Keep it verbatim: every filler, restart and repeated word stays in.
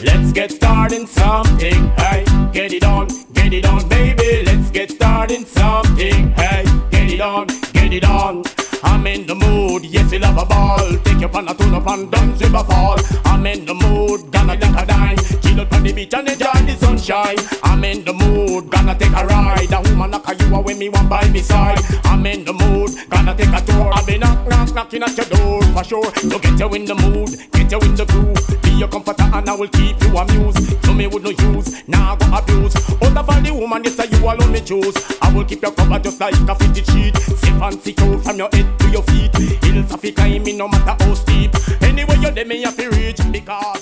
Let's get started something. Hey, get it on, get it on, baby. Let's get started something. Hey, get it on, get it on. I'm in the mood, yes, you love a ball. Take your pan, a tune up and dance with a fall. I'm in the mood, gonna take a dime. Chill out on the beach and enjoy the sunshine. I'm in the mood, gonna take a ride. A woman knock you away, me one by me side. I'm in the mood, gonna take a tour. I'll be knock, knock, knocking at your door for sure. So get you in the mood, get you in the groove. Be your comforter and I will keep you amused. So me would no use, now nah, go abuse. Out of all the woman, yes, you alone me choose. I will keep your cover just like a fitted sheet. Safe and secure from your head to your feet. Hills of the climbing no matter how steep. Anyway you let me have to reach because